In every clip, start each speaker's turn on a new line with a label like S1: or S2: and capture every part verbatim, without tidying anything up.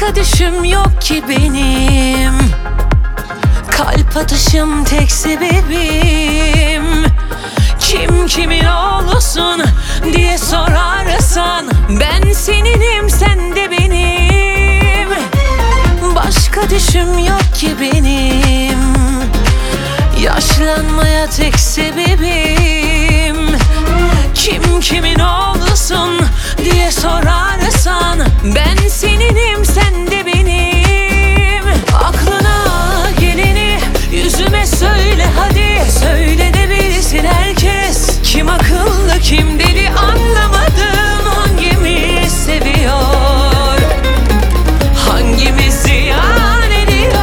S1: Başka düşüm yok ki benim, kalp atışım tek sebebim. Kim kimin olursun diye sorarsan, ben seninim sen de benim. Başka düşüm yok ki benim, yaşlanmaya tek sebebim. Kim kimin olursun diye sorarsan, ben seninim sen de benim. Aklına geleni yüzüme söyle hadi, söyle de bilsin herkes. Kim akıllı kim deli anlamadım, hangimiz seviyor, hangimiz ziyan ediyor.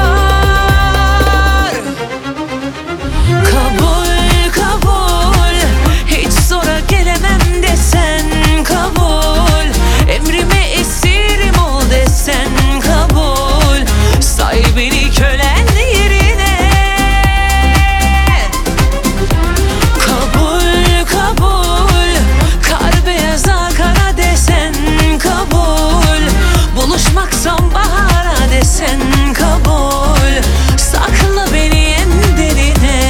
S1: Kabul kabul, hiç zora gelemem desen kabul. Emrime esirim ol desen kabul. Say beni kölen yerine. Kabul kabul, kar beyaza kara desen kabul. Buluşmak sonbahara desen kabul. Sakla beni en derine.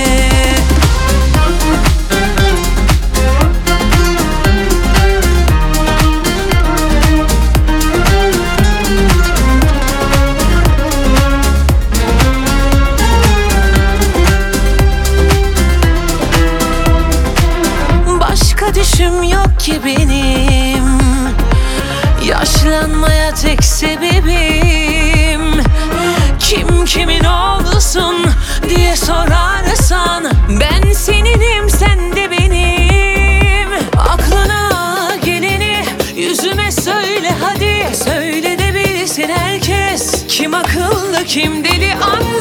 S1: Başka düşüm yok ki benim, yaşlanmaya tek sebebim. Kim kimin olursun diye sorarsan, ben seninim sen de benim. Aklına geleni yüzüme söyle hadi, söyle de bilsin herkes. Kim akıllı kim deli anlamaz.